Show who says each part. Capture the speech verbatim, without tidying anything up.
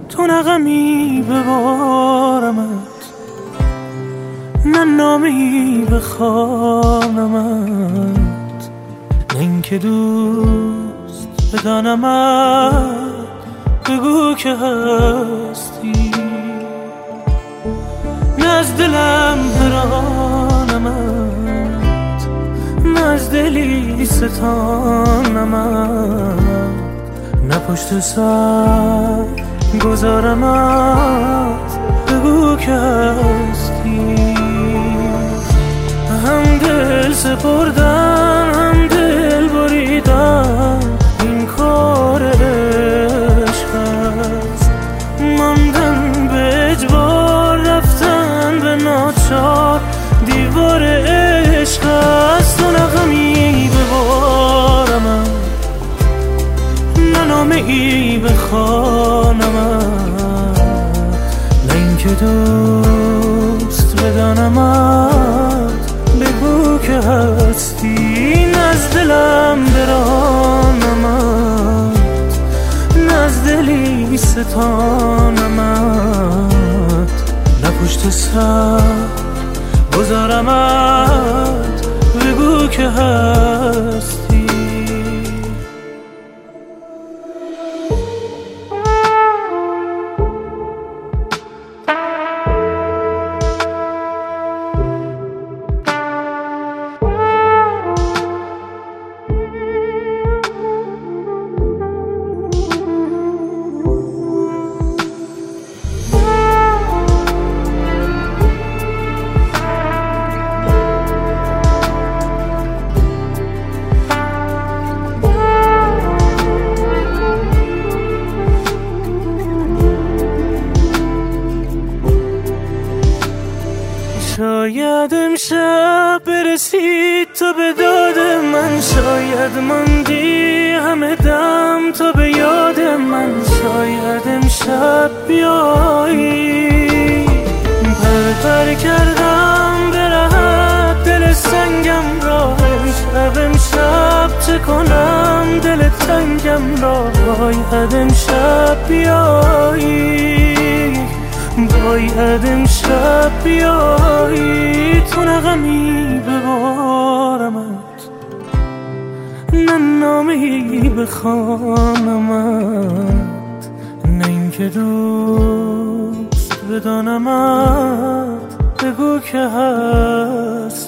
Speaker 1: تو نه غمی ببارمت، نه نامی بخوانمت، نه اینکه دوست بدانمت. بگو که هستی، نه از دلم برانمت، نه از دلی ستانمت، نه پشت سر گذارمت. بگو که هستی. هم دل سپردن هم دل بریدن، این کار عشق است. ماندن به اجبار، رفتن به ناچار، دیوار عشق است. تو نه غمی ببارمت، نه نامه ای بخوانمت، نه اینکه دوست بدانمت. بگو که هستی، نه از دلم برانمت، نه از دلی ستانمت، نه پشت سر گذارمت. بگو که هستی. شاید امشب برسید تو به داد من، شاید ماندی همه دم تو به یاد من. شاید امشب بیایی، پر پر کردم به راحت دل سنگم را. امشب امشب چه کنم دل تنگم را. باید امشب بیایی، باید امشب بیایی. تو نه غمی ببارمت، نه نامی بخوانمت، نه اینکه دوست بدانمت. بگو که هست